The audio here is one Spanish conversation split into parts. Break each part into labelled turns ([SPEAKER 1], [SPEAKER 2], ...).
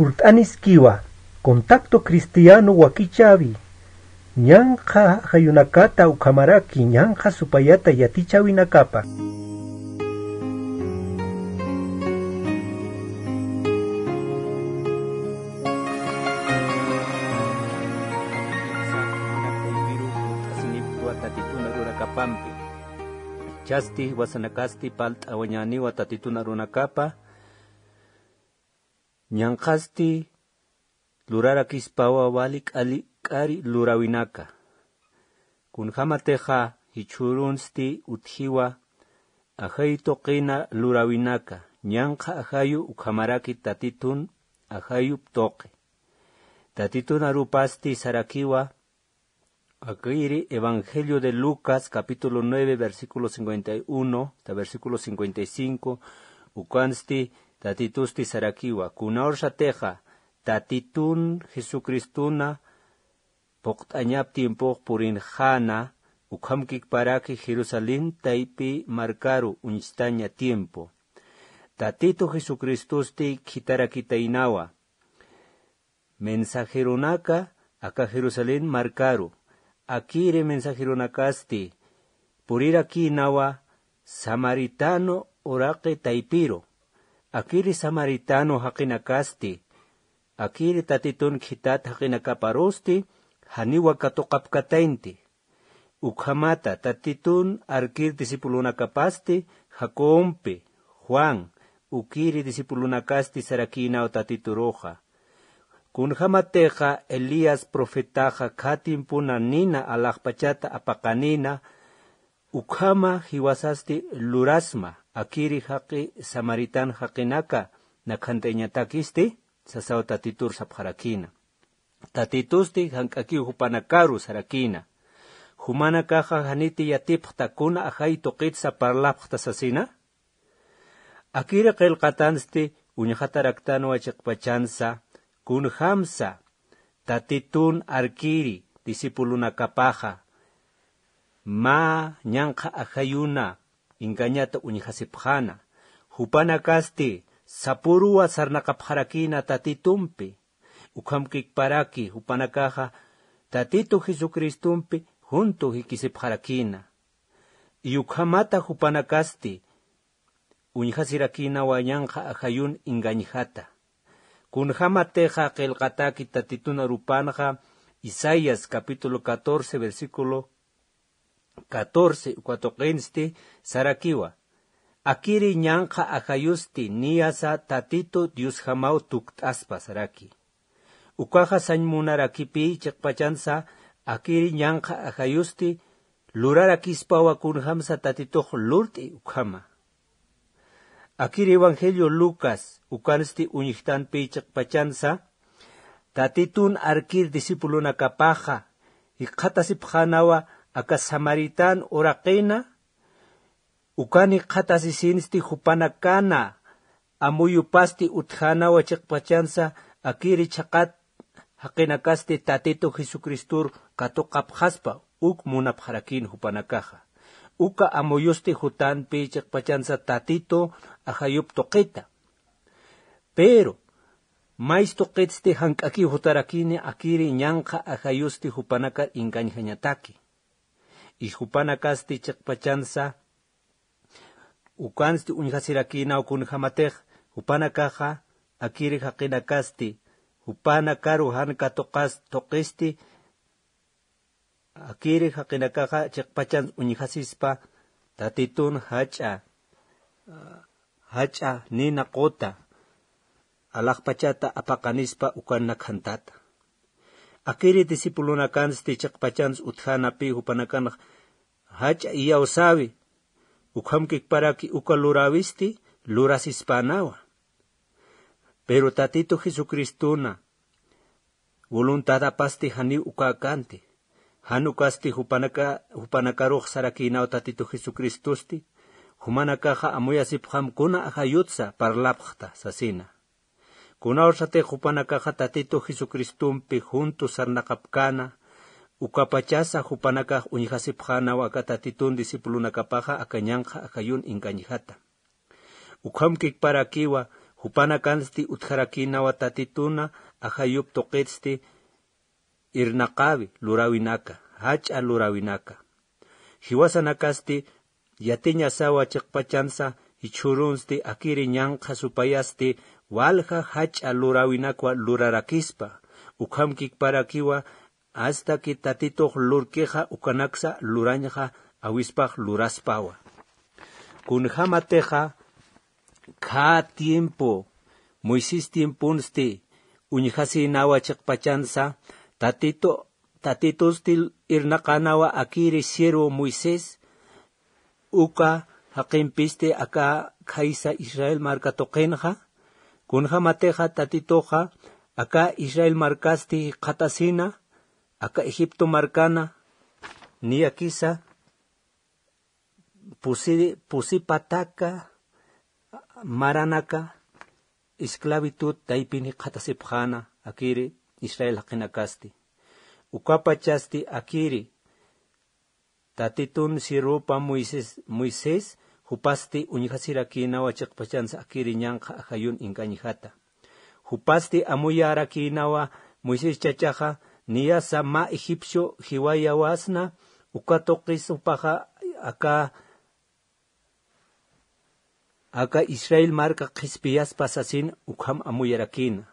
[SPEAKER 1] furtanis kiwa, contacto cristiano wakichavi, ñanja hayunakata ukamaraki, ñanja supayata yatichawinakapa.
[SPEAKER 2] Chasti wasanakasti palt awanyani watatituna runakapa ñanqasti lurarakispawa walik ali kari lurawinaka kunhamateja hichurunsti uthiwa ajayto qina lurawinaka ñanqa ajayu ukhamaraki tatitun ajayu toqe tatitun arupasti sarakiwa Akiri, Evangelio de Lucas, capítulo 9, versículo 51, hasta versículo 55, ukansti, tatitusti sarakiwa, kunaorsha teja, tatitun Jesucristuna, poktañap tiempo purinjana, ukamkik paraki Jerusalén, taipi marcaru, unstaña tiempo. Tatito Jesucristusti, kitarakitainawa, mensajeronaka, aka Jerusalén marcaru, Akire mensajeronakasti, purira kinawa, samaritano orake taipiro. Akiri samaritano hakinakasti, akiri tatitun kitat hakinakaparosti, haniwa katokapkatainti. Ukhamata tatitun arkir disipulunakapasti, Jacompe, Juan, ukiri disipulunakasti sarakina o tatituroja. Kunhamateja Elías profetaja katimpuna nina alakpachata apakanina ukhama hiwasasti lurasma akiri haqi samaritan haqinaka nakhanteñatakisti sasaw tatitur sapharakina tatitusti hankaki hupanakaru sarakina humanakaja haniti yatiphtakuna ajay toqit saparlapkhta sasina akiri qilqatansti uñhataraktan wachiqpachansa kunhamsa tatitun arkiri disipulunakapaja ma ñanqa ajayuna inganyata uñihasipjana hupanakasti sapuruwa sarnakapharakina tatitumpi ukhamkikparaki hupanakaja tatitu Jesucristumpi junto hikisipharakina y ukhamata hupanakasti uñihasirakina wa ñanqa ajayun inganyihata Kunhamateja kelqataki tatituna rupanja Isaías capítulo 14 versículo 14 cuatoqensti sarakiwa akiri ñanqa ajayusti niyasa tatito Dios jamau tuktaspa saraki ukaja sañmunarakipi chiqpachansa akiri ñanqa ajayusti lurarakispawa kunhamsa tatito lurti ukhama Akiri Evangelio Lucas, ukansti uñihtan pichak pachansa, tatitun arkir disipulunakapaja, iqhatasipjanawa aka Samaritan oraqena, ukani qhatasisinsti hupanakana, amuyupasti utjanawa chikpachansa, akiri chaqat haqinakasti tatito Jesucristur katoqapjaspa, uk munapjarakin hupanakaja. Uka amoyusti hutan pichak pachansa tatito ajayup toqeta. Pero, mais toqetsti hankaki hutarakini akiri ñanqa ajayusti hupanakar ingañhañataki. Y hupanakasti chakpachansa ukansti uñhasirakina ukunhamatej hupanakaja akiri haqinakasti hupanakaru hanka toqisti akiri haqinakaja chiqpachan uñihasispa tatitun hacha nina qota alaqpachata apaqanispa ukannakhantata akiri disipulunakansti chiqpachans uthanapi hupanakan hacha iyawsawi ukhamkikparaki ukalurawisti lurasispanawa pero tatito Jesucristuna voluntad apasti hani ukakante Hanukasti hupanakaruq sarakina tatito Jesucristusti, humanakaja amuyasipjam kuna ajayutsa parlapjta sasina. Kuna orsate hupanakaja tatito Jesucristumpi junto sarnakapkana, ukapachasa hupanakaj uñihasipjana waka tatitun disipulunakapaja akañanja akayun inkañijata. Ukhamkik parakiwa Hupana kansti utjarakinawa tatituna ajayup toqetsti irnaqavi lurawinaka, hacha lurawinaka. Hiwasanakasti yatiña sawa chiqpachansa ichurunsti akiri ñanqa supayasti walja hacha lurawinakwa lurarakispa. Ukamkik parakiwa hasta que tatitoq lurkeja ukanaksa lurañja awispaq luraspawa. Kunjamateja ka tiempo Moisés tiempunsti uñjasi nawa chiqpachansa tatitosti irnaqanawa akiri siervo Moisés uka haqinpiste aka kaisa Israel marka toqenja kunjamateja tatitoja aka Israel markasti qatasina aka Egipto markana ni akisa pusipataka maranaka esclavitud taipini qatasipjana akiri Israel haqinakasti ukapachasti akiri tatitun sirupa Moisés hupasti uñjasirakinawa chiqpachansa akiri ñanqa ajayun inkañijata hupasti amuyarakinawa Moisés chachaja niyasa ma egipcio hiwayawasna ukatoqis upaja aka Israel marka qispiyas pasasin ukham amuyarakina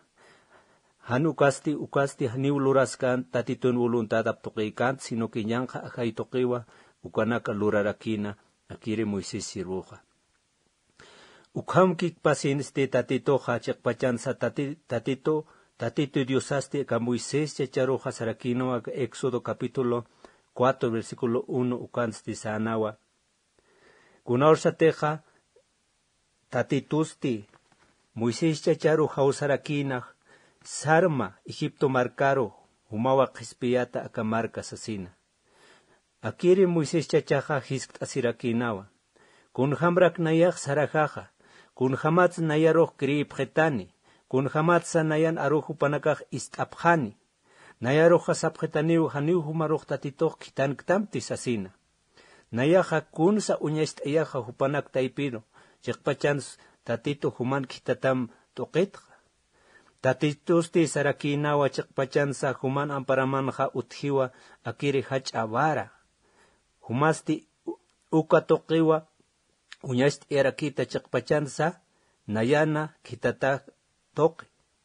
[SPEAKER 2] ukasti haniw luraskan tatitun voluntad aptoqikan sino que ñanqa ajay toqiwa ukanaka lurarakina akiri Moisés sirvuja ukhamkik pasinste tatitoja chiqpachansa tatito diosasti ka Moisés chacharoja sarakino Éxodo capítulo 4 versículo 1 ukansti sanawa kunawsateja tatitusti Moisés chacharo hawsarakina sarma Egipto markaro humawa qispiyata aka marka sasina akiri Moisés chachaja hisk'asirakinawa kunhamrak nayaq sarajaja kunhamats nayaroq kriipjetani kunhamats nayan aruju panakaj istapjani nayaroja sapjetaniw haniw humaroq tatitoq kitanktamti sasina nayaja kunsa uñast'ayaja hupanak taipino chiqpachans tatito human kitatam toqetqa tatitusti sarakinawa chiqpachansa human amparamanja utjiwa akiri hach'avara humasti uka toqiwa uñast'arakita chiqpachansa nayana kitata toqi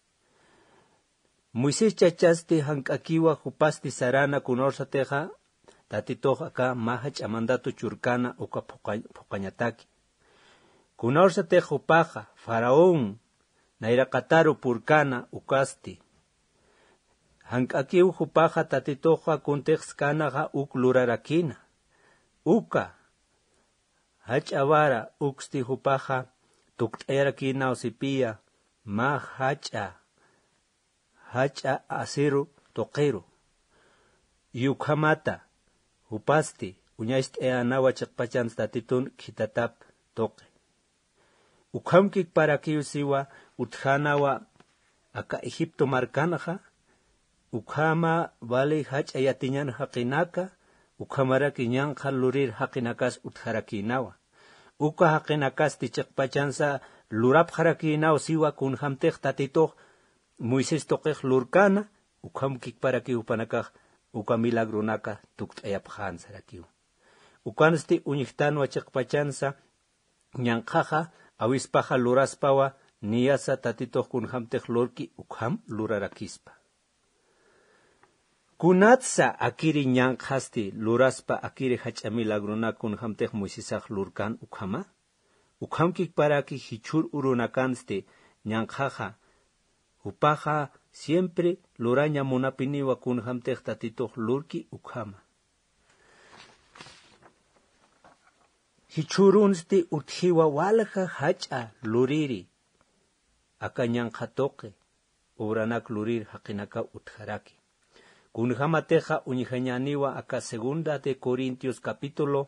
[SPEAKER 2] Moisés chachasti hank'akiwa hupasti sarana kunorsateja tatitoq aka mahach amandato churkana uka phuqañataki kunorsateja hupaja faraón nairaqataru purkana ukasti hank'akiw hupaja tatitoqa kunteqskanaqa uk lurarakina uka hach'avara uksti hupaja tukt'ayrakina usipiya ma hacha asiru toqero yukhamata hupasti uñast'ayanawa chiqpachans tatitun kitatap toqe ukhamkik parakiw siwa utjanawa aka Egipto markanaja ukhama vale hach'ayatiñan haqinaka ukhamaraki ñanqa lurir haqinakas utjarakinawa uka haqinakasti chiqpachansa lurapjarakinaw siwa kunhamteq tatitoq Moisés toqeq lurkana ukhamkik parakiw panakaj uka milagronaka tukt'ayapjan sarakiw ukansti uñiqtanwa chiqpachansa ñanqaja awispaja luraspawa niyasa tatitoq kunhamteq lurki ukham lurarakispa kunatsa akiri ñanqasti luraspa akiri hach'a milagrona kunhamteq Moisésaq lurkan ukhama ukhamkik paraki hichur urunakansti ñanqaja upaja siempre luraña munapiniwa kunhamteq tatitoq lurki ukhama hichurunsti utjiwa walja hach'a luriri aka ñanqa toqe obranak lurir haqinaka utjaraki kunhamateja uñijañaniwa aka segunda de Corintios capítulo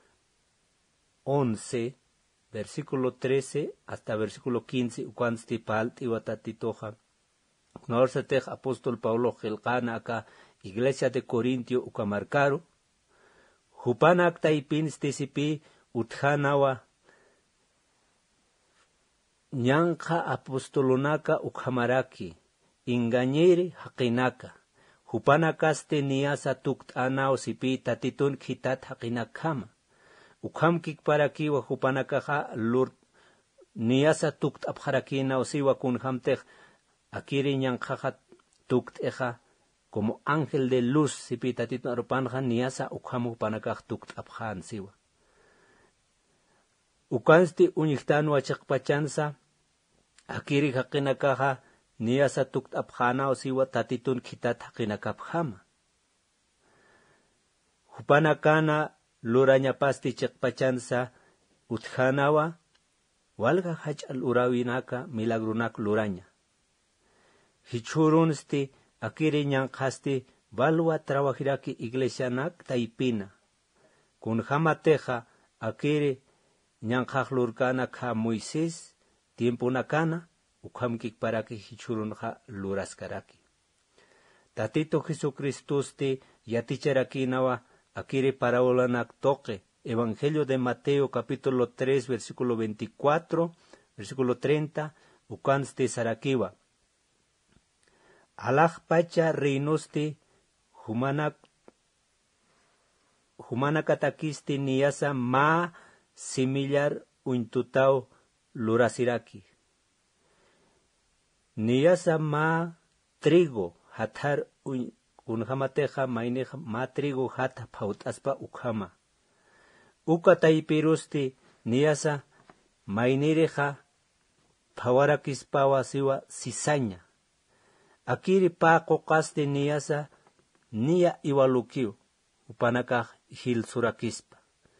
[SPEAKER 2] 11 versículo 13 hasta versículo 15 ukansti paltiwa tatitoja norsetej apóstol Pablo gelqana aka iglesia de Corintio ukamarkaro hupanak taipinsti sipi utjanawa ñanqa apostolunaka ukhamaraki ingañiri haqinaka hupana kaste niyasa tukt'anaw sipi tatitun khitat haqinakama ukhamkik parakiwa hupanakaja lur niyasa tukt'apharakinaw siwa kunhamtej akiri ñanqaja tukt'eja como ángel de luz sipi tatitun arupanja niyasa ukhamu hupanakaj tukt'aphan siwa ukansti uñiktanu achaqpachansa akiri haqinakaja niyasa tukt'apjanaw siwa tatitun khitat haqinakapjama hupanakana lurañapasti chiqpachansa utjanawa walga hach'al urawinaka milagrunak luraña hichurunsti akiri ñanqasti balwa trabajiraki iglesianak taipina kunjamateja akiri ñanqaj lurkana ka Moisés tiempunakana ukhamkik paraki hichurunja luraskaraki tatito Jesucristusti yaticharакinawa akiri parábolanak toque Evangelio de Mateo capítulo 3 versículo 24 versículo 30 ukansti sarakiwa alaj pacha reinusti humanakatakisti niyasa ma similar uintutao lurasiraki niyasa ma trigo hatar kunjamateja maineja ma trigo hata pautaspa ukhama ukataypirusti niyasa mainireja pawarakispawa siwa sisaña akiri paqo qaste niyasa niya iwalukiu upanakaj hilsurakispa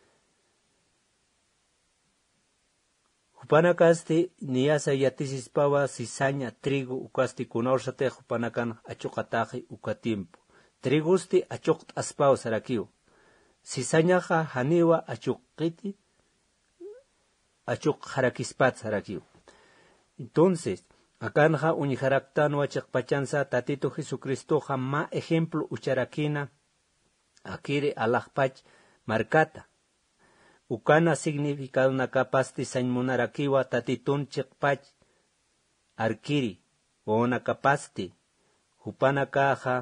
[SPEAKER 2] upanakaste niyasa yatisispawa sisaña trigo ukasti kunawshatej upanakan achuqataji ukatiempo trigusti achuqt'aspaw sarakiu sisañaja haniwa achuqiti achuqjarakispat sarakiu entonces akanja uñijaraktanu chiqpachansa tatito Jesucristoja ma ejemplo ucharakina akiri alajpach markata ukana significado nakapasti sañmunarakiwa tatitun chiqpach arkiri o nakapasti hupanakaja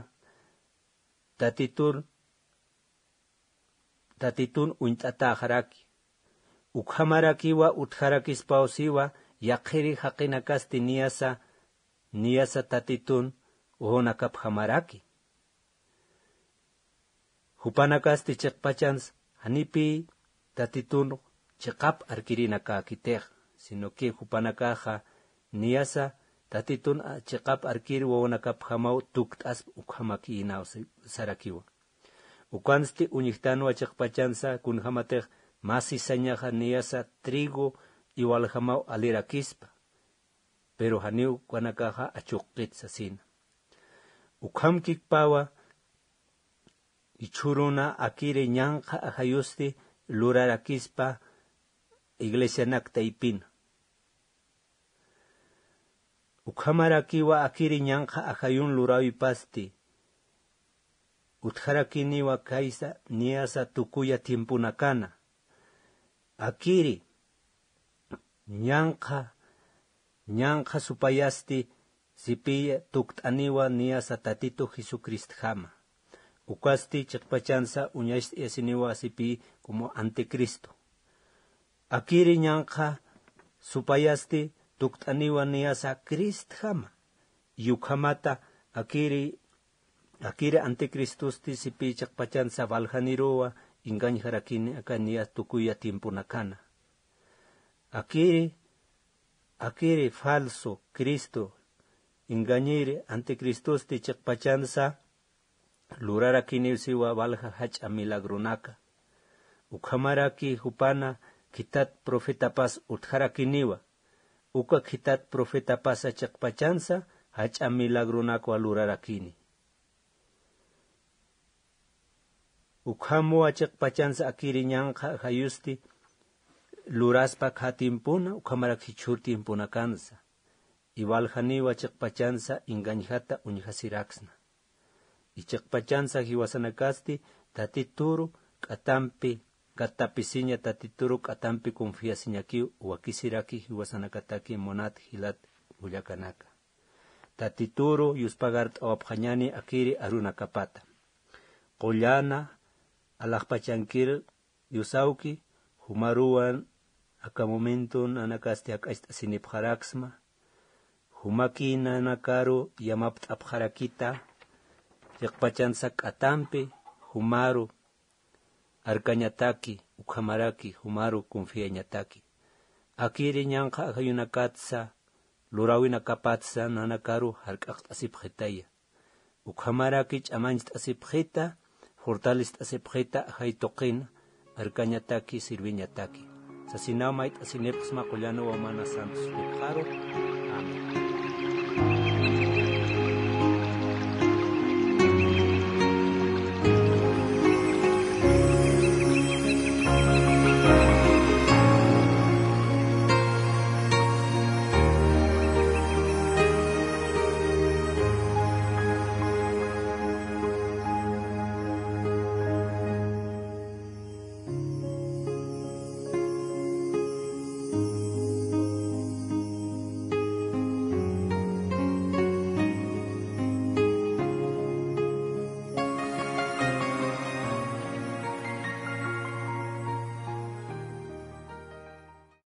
[SPEAKER 2] tatitun uint'atajaraki ukhamarakiwa utjarakispaosiwa yaqiri haqinakasti niyasa tatitun uhonakaphamaraki hupanakasti chiqpachans hanipi tatitun chiqap arkirinakakitej sino que hupanakaja niyasa tatitun chiqap arkiri wawonakapjamaw tukt'as ukhamakinaw sarakiwa ukansti uñiktanu chiqpachansa kunjamatej masisañaja niyasa trigo iwaljamaw alirakispa pero haniw kwanakaja achuqqitsa sina ukhamkikpawa ichuruna akiri ñanqa ajayusti lurarakispa iglesianak taipina ukhamarakiwa akiri ñanqa ajayun lurawipasti utjarakiniwa kaisa niyasa tukuya tiempunakana akiri ñanqa supayasti sipiya tukt'aniwa niyasa tatito Jesucristjama ukasti chiqpachansa uñashti yasiniwa sipi como anticristo akiri ñanqa supayasti tukt'aniwa niyasa Cristjama yukhamata akiri anticristusti sipi chiqpachansa valjaniruwa ingañjarakini aka niya tukuya tiempunakana akiri falso Cristo engañiri anticristusti chiqpachansa lurarakini siwa valja hach'a milagrunaka ukhamaraki hupana kitat profetapas utjarakiniwa uka kitat profetapasa chiqpachansa hach'a milagrunakwa lurarakini ukhamuwa chiqpachansa akiri ñanqa hayusti luraspa katimpuna ukamarak hichur tiempuna kansa iwaljaniwa chiqpachansa ingañjata uñjasiraksna y chiqpachansa hiwasanakasti tatituru k'atampi Gatapisiña tatituru katampi confiasiñaki wakisiraki hiwasanakataki monat hilat hullakanaka. Tatituru yuspagart awapjañani akiri aruna kapata. Qollana alakpachankir yusauki humaruan aka momento nanakaste akaist sinipjaraksma. Humaki nanakaru yamapt abjarakita yakpachansak atampi humaru arkañataki ukhamaraki humaru confiañataki. Akiri ñanqa akayunakatsa lurawina kapatsa nanakaru hark'aqt asipjetaya. Ukhamaraki ch'amanchit asipjeta fortalist asipjeta haytoqina arkañataki sirviñataki. Sasinawmait asinepsma Collano Wamana Santos Pijaro